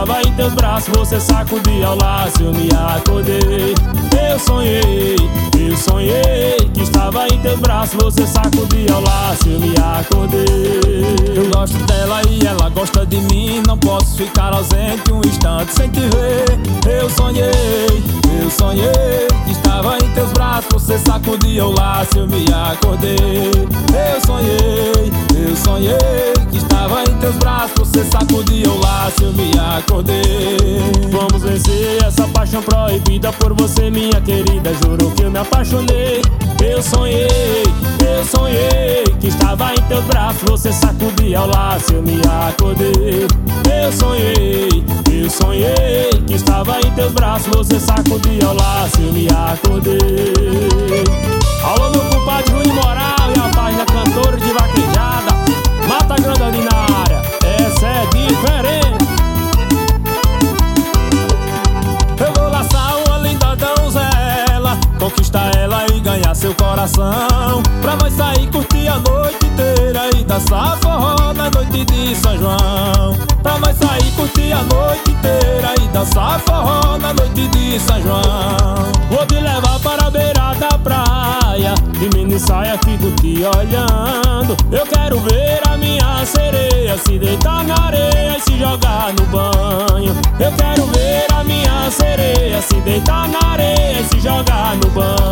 estava em teus braços, você sacudia ao laço, eu me acordei. Eu sonhei que estava em teus braços, você sacudia ao laço, eu me acordei. Eu gosto dela e ela gosta de mim, não posso ficar ausente um instante sem te ver. Eu sonhei que estava em teus braços, você sacudia o laço, eu me acordei. Eu sonhei que estava em teus braços, você sacudia o laço, eu me acordei. Vamos vencer essa paixão proibida por você, minha querida, juro que eu me apaixonei. Eu sonhei que estava em teus braços, você sacudia ao laço, eu me acordei. Eu sonhei que estava em teus braços, você sacudia ao laço, eu me acordei. Alô, meu compadre Rui Moral e a página Cantor de Vaquejada, Mata Grande ali na área, essa é diferente. Eu vou laçar uma linda donzela, conquistar ela e ganhar seu coração, pra nós sair, curtir a noite inteira e dançar forró na noite de São João. Pra nós sair, curtir a noite inteira e dançar forró na noite de São João. Vou te levar para a beira da praia, de mini saia fico te olhando. Eu quero ver a minha sereia se deitar na areia e se jogar no banho. Eu quero ver a minha sereia se deitar na areia e se jogar no banho.